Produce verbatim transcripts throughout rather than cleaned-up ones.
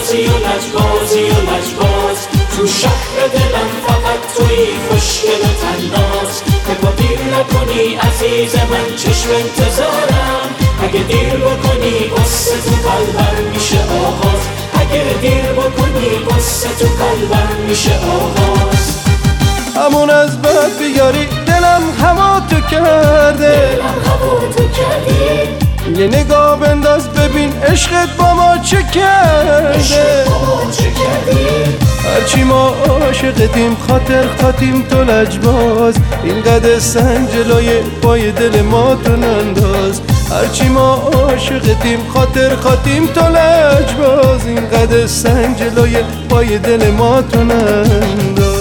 لجبازی و لجبازی و لجباز، تو شهر دلم فقط توی خوشگل و تناز. که با دیر نکنی عزیز من چشم انتظارم، اگه دیر بکنی قصه تو قلبم میشه آغاز. اگه دیر بکنی قصه تو قلبم میشه آغاز. همون از بعد بیاری دلم هوا تو کرده، دلم هوا تو کردی. یه نگاه بنداز ببین عشقت با ما چه کرده. عشقت با ما چه کردی. هرچی ما عاشقتیم خاطر خاتیم تو لجباز، اینقدر سنگ جلوی پای دل ما تو ننداز. هرچی ما عاشقتیم خاطر خاتیم تو لجباز، اینقدر سنگ جلوی پای دل ما تو ننداز.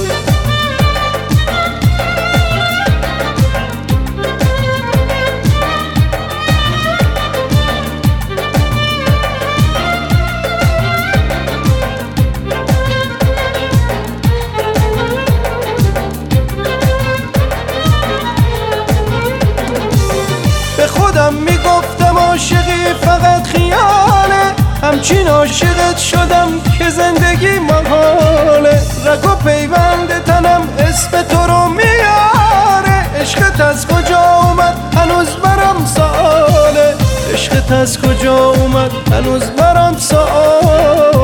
به خودم میگفتم عاشقی فقط خیاله، همچین عاشقت شدم که زندگی محاله. رگ و پیوند تنم اسم تو رو میاره، عشقت از کجا اومد هنوز برام سواله. عشقت از کجا اومد هنوز برام سواله.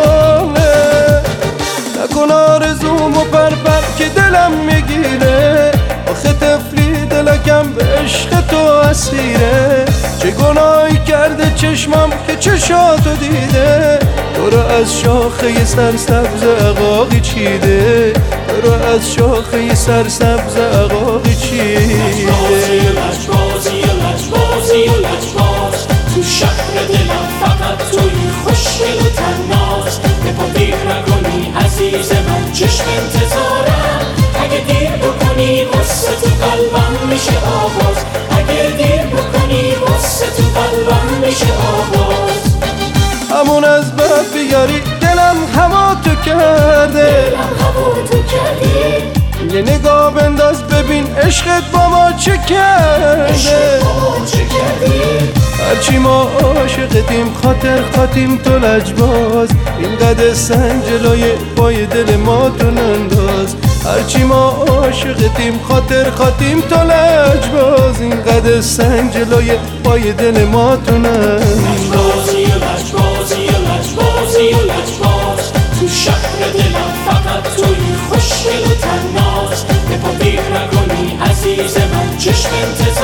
نکن آرزومو پرپر که دلم میگیره، آخه طفلی دلکم به عشق تو اسیره. چه گناهی کرده چشمم که چشاتو دیده، تو رو از شاخه سرسبز عقاقی چیده. تو رو از شاخه سرسبز عقاقی چیده. لجبازی و لجبازی و لجبازی و لجباز، تو شهر دلم فقط توی خوشگل و تناز. به پا دیر نکنی عزیز من چشم انتظارم، اگه دیر بکنی قصه تو قلبم میشه آغاز. اگه دیر بکنی قصه تو قلبم میشه آغاز. همون از بعد بیاری دلم هوا تو کرده، دلم هوا تو کردی. یه نگاه بنداز ببین عشقت با ما چه کرده. عشقت با ما چه کردی. هرچی ما عاشقتیم خاطر خاتیم تو لجباز، اینقدر سنگ جلوی پای دل ما تو ننداز. هرچی ما عاشقتیم خاطر خاتیم تو لجباز، اینقدر سنگ جلوی پای دل ما تو ننداز. لجبازی و لجبازی و لجبازی و لجباز، تو شهر دلم فقط توی خوشگل و تناز. به پا دیر نکنی عزیز من چشم انتظارم،